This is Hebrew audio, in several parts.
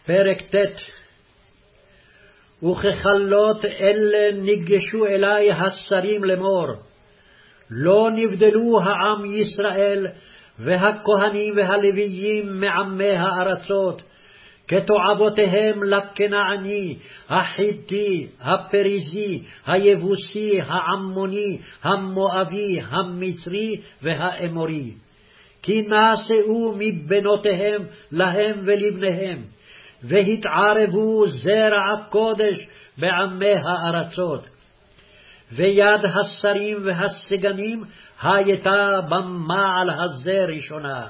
פרק ט'. וככלות אלה ניגשו אלי השרים לאמור, לא נבדלו העם ישראל והכהנים והלוויים מעמי הארצות, כתועבותיהם לכנעני, החיתי, הפריזי, היבוסי, העמוני, המואבי, המצרי והאמורי. כי נשאו מבנותיהם להם ולבניהם, והתערבו זרע קודש בעמי הארצות. ויד השרים והסגנים הייתה במעל הזה ראשונה.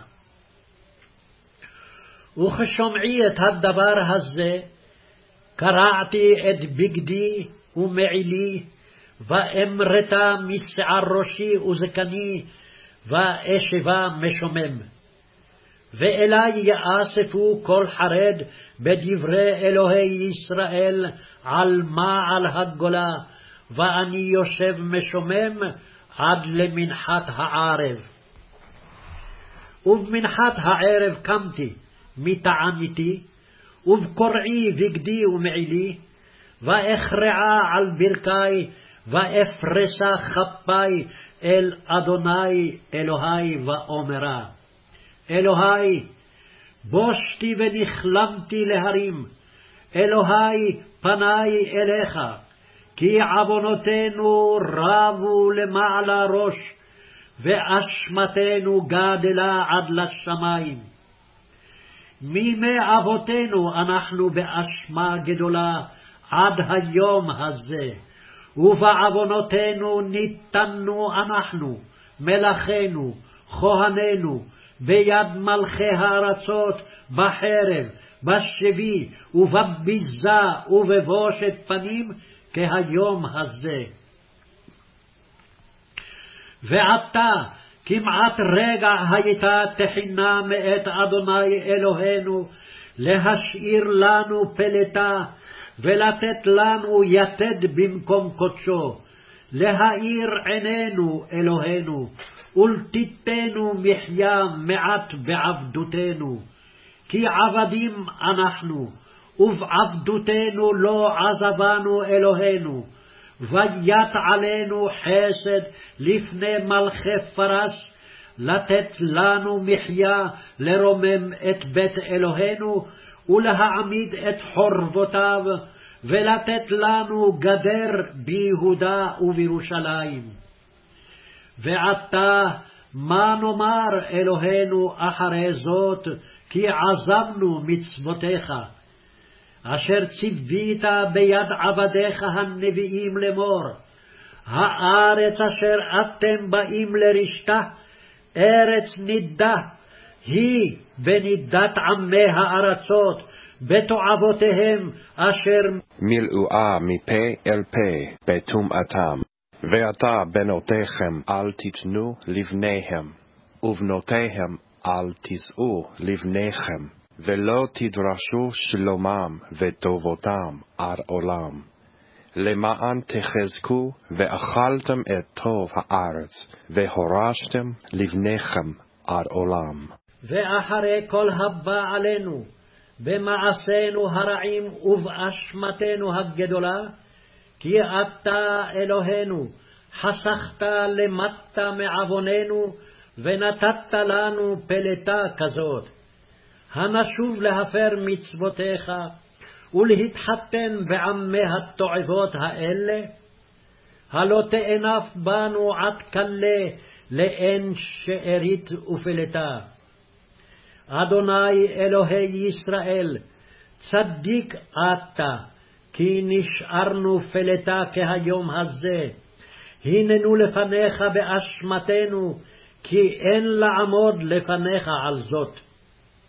וכשומעי את הדבר הזה, קרעתי את בגדי ומעילי, ואמרתה משער ראשי וזקני, ואשבה משומם. ואלי יאספו כל חרד בדברי אלוהי ישראל על מעל הגולה, ואני יושב משומם עד למנחת הערב. ובמנחת הערב קמתי מתעניתי, ובקורעי בגדי ומעילי, ואכרעה על ברכי, ואפרסה כפי אל אדוני אלוהי ואומרה, אלוהי, בושתי ונכלמתי להרים, אלוהי פני אליך, כי עוונותינו רבו למעלה ראש, ואשמתנו גדלה עד לשמיים. מימי אבותינו אנחנו באשמה גדולה עד היום הזה, ובעוונותינו ניתנו אנחנו, מלאכינו, כהנינו, ביד מלכי הארצות, בחרב, בשבי, ובביזה, ובבושת פנים, כהיום הזה. ועתה, כמעט רגע הייתה תחינה מאת אדוני אלוהינו, להשאיר לנו פלטה, ולתת לנו יתד במקום קודשו, להאיר עינינו אלוהינו, ולתיתנו מחיה מעט בעבדותנו, כי עבדים אנחנו, ובעבדותנו לא עזבנו אלוהינו, וית עלינו חסד לפני מלכי פרס, לתת לנו מחיה לרומם את בית אלוהינו, ולהעמיד את חורבותיו, ולתת לנו גדר ביהודה ובירושלים. ועתה מה נאמר אלוהינו אחרי זאת, כי עזבנו מצוותיך, אשר ציווית ביד עבדיך הנביאים לאמור, הארץ אשר אתם באים לרשתה, ארץ נידה, היא בנידת עמי הארצות, בתועבותיהם אשר מילאוה מפה אל פה בטומאתם. ועתה בנותיכם אל תיתנו לבניהם, ובנותיהם אל תישאו לבניכם, ולא תדרשו שלומם וטובותם עד עולם. למען תחזקו ואכלתם את טוב הארץ, והורשתם לבניכם עד עולם. ואחרי כל הבא עלינו, במעשינו הרעים ובאשמתנו הגדולה, כי אתה אלוהינו חסכת למטה מעווננו, ונתת לנו פלטה כזאת. הנשוב להפר מצוותיך, ולהתחתן בעמי התועבות האלה? הלא תאנף בנו עד כלה לאין שארית ופלטה. אדוני אלוהי ישראל, צדיק אתה, כי נשארנו פלטה כהיום הזה. הננו לפניך באשמתנו, כי אין לעמוד לפניך על זאת.